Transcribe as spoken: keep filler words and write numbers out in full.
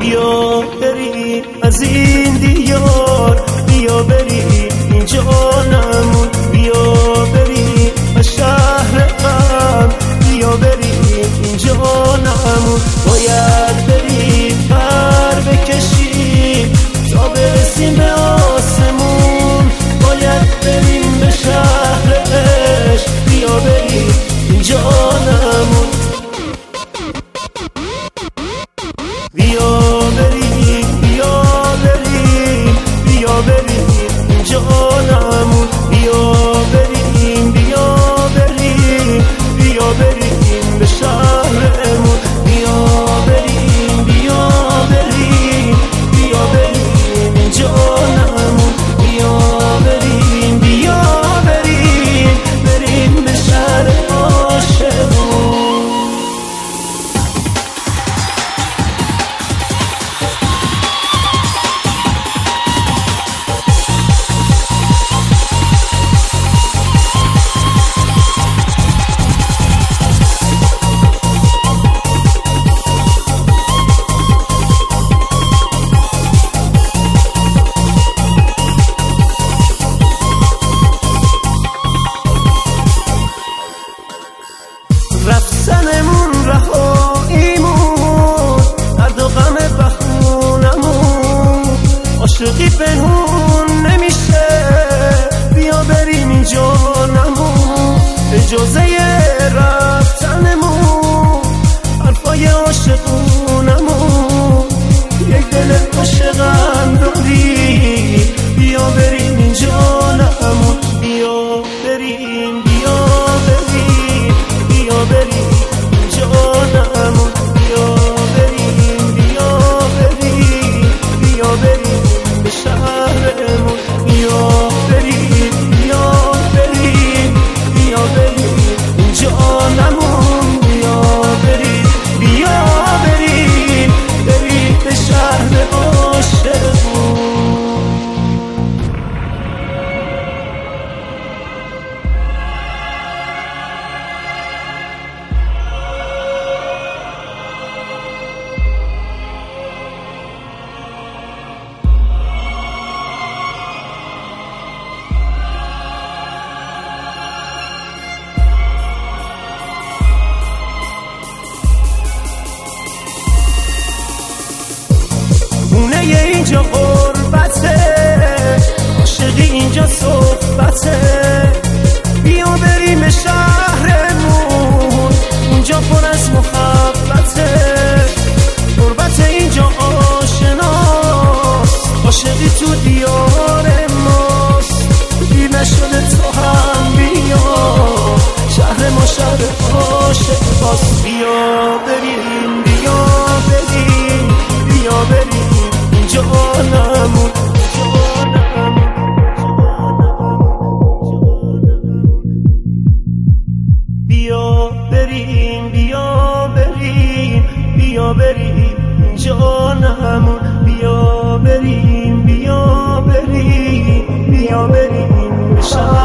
بیا بریم از این دیار، بیا بریم این جانمون، بیا بریم از شهر غم، بیا بریم این جانمون. باید بریم پر بکشیم تا برسیم به آسمون، باید بریم به شهر عشق، بیا بریم این جانمون. بیا بریم بیا بریم بیا بریم این جانمون، بیا بریم بیا بریم بیا بریم به شهرمون، بیا بریم بیا بریم بیا بریم این جانمون، بیا بریم بیا بریم بریم به شهر عاشقون. رفتنمون رهاییمون، درد و غم بخونمون، عاشقی پنهون نمیشه، بیا بریم این جانمون. اجازه رفتنمون حرفای عاشقونمون، یک دل عاشقم داری، بیا بریم این جانمون، بیا بریم بیا بریم بیا بریم جانمون، بیا بریم بیا بریم بیا بریم به شهرمون، بیا بریم بیا بریم بیا بریم جانمون، بیا بریم بیا بریم بریم به شهر عاشقون. خونه اینجا غربته، عاشقی اینجا صحبته، بیا بریم به شهرمون، اونجا پر از محبته. غربت اینجا آشناست، عاشقی تو دیار ماست، دیر نشده تو هم بیا، شهر ما شهر عاشق باست. بیا بریم بیا بریم بیا بریم جانمون بیا بریم بیا بریم بیا بریم جانمون، بیا بریم بیا بریم بیا بریم